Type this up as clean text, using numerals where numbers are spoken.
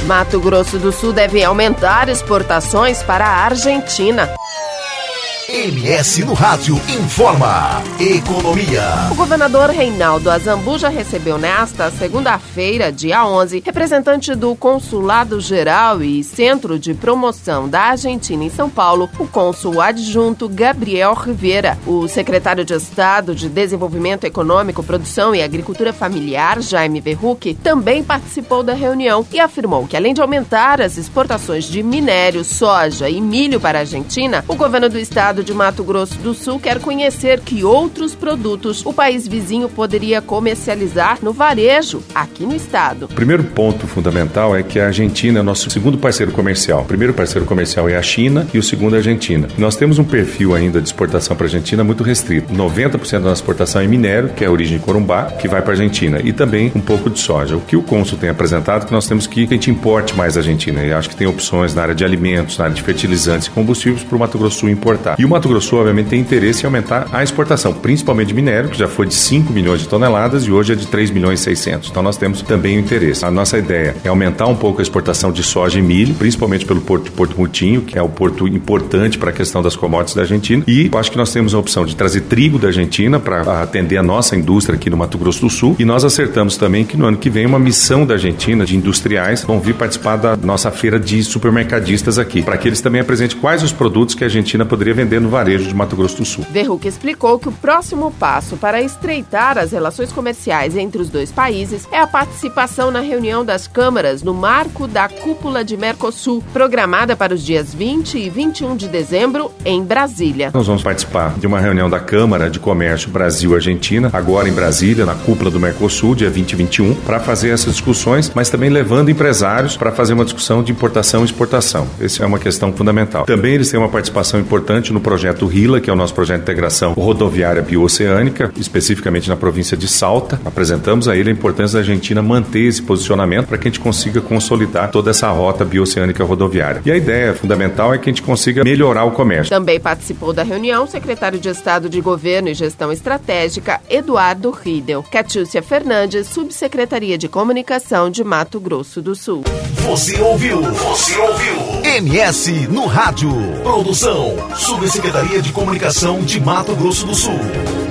Mato Grosso do Sul deve aumentar exportações para a Argentina. MS no Rádio informa Economia. O governador Reinaldo Azambuja recebeu nesta segunda-feira, dia 11, representante do Consulado Geral e Centro de Promoção da Argentina em São Paulo, o cônsul adjunto Gabriel Rivera. O secretário de Estado de Desenvolvimento Econômico, Produção e Agricultura Familiar, Jaime Verrucchi, também participou da reunião e afirmou que, além de aumentar as exportações de minério, soja e milho para a Argentina, o governo do estado de Mato Grosso do Sul quer conhecer que outros produtos o país vizinho poderia comercializar no varejo aqui no estado. O primeiro ponto fundamental é que a Argentina é nosso segundo parceiro comercial. O primeiro parceiro comercial é a China e o segundo é a Argentina. Nós temos um perfil ainda de exportação para a Argentina muito restrito. 90% da nossa exportação é minério, que é a origem de Corumbá, que vai para a Argentina, e também um pouco de soja. O que o cônsul tem apresentado é que nós temos que a gente importe mais da Argentina. E acho que tem opções na área de alimentos, na área de fertilizantes e combustíveis para o Mato Grosso do Sul importar. E o Mato Grosso do Sul, obviamente, tem interesse em aumentar a exportação, principalmente de minério, que já foi de 5 milhões de toneladas e hoje é de 3 milhões e 600. Então nós temos também o interesse. A nossa ideia é aumentar um pouco a exportação de soja e milho, principalmente pelo porto de Porto Murtinho, que é o porto importante para a questão das commodities da Argentina. E eu acho que nós temos a opção de trazer trigo da Argentina para atender a nossa indústria aqui no Mato Grosso do Sul. E nós acertamos também que no ano que vem uma missão da Argentina de industriais vão vir participar da nossa feira de supermercadistas aqui, para que eles também apresentem quais os produtos que a Argentina poderia vender no varejo de Mato Grosso do Sul. Verrucchi explicou que o próximo passo para estreitar as relações comerciais entre os dois países é a participação na reunião das câmaras no marco da Cúpula de Mercosul, programada para os dias 20 e 21 de dezembro em Brasília. Nós vamos participar de uma reunião da Câmara de Comércio Brasil-Argentina, agora em Brasília, na Cúpula do Mercosul, dia 20 e 21, para fazer essas discussões, mas também levando empresários para fazer uma discussão de importação e exportação. Essa é uma questão fundamental. Também eles têm uma participação importante no projeto RILA, que é o nosso projeto de integração rodoviária bioceânica, especificamente na província de Salta. Apresentamos a ele a importância da Argentina manter esse posicionamento para que a gente consiga consolidar toda essa rota bioceânica rodoviária. E a ideia fundamental é que a gente consiga melhorar o comércio. Também participou da reunião o secretário de Estado de Governo e Gestão Estratégica, Eduardo Riedel. Catiúcia Fernandes, Subsecretaria de Comunicação de Mato Grosso do Sul. Você ouviu MS no Rádio. Produção, Subsecretaria de Comunicação de Mato Grosso do Sul.